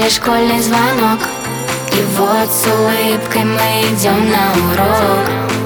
ждали школьный звонок, и вот с улыбкой мы идем на урок.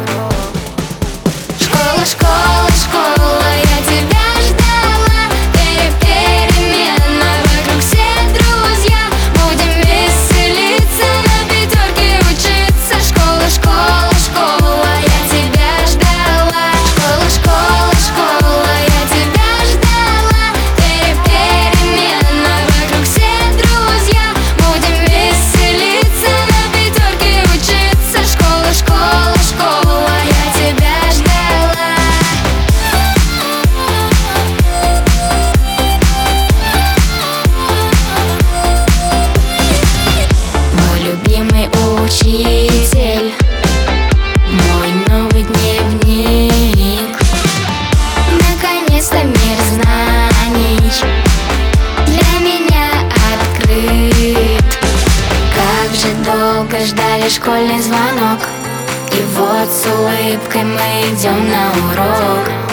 Школа, школа, школа, я тебя ждала. Перемена, вокруг все друзья. Будем веселиться, на пятерке учиться. Школа, школа, школа, я тебя ждала. Школа, школа, школа, я тебя ждала. Перемена, вокруг все друзья. Будем веселиться, на пятерке учиться. Школа, школа, школа, я тебя ждала. Мой любимый учитель, мой новый дневник. Наконец-то мир знаний для меня открыт. Как же долго ждали школьный звонок, и вот с улыбкой мы идем на урок.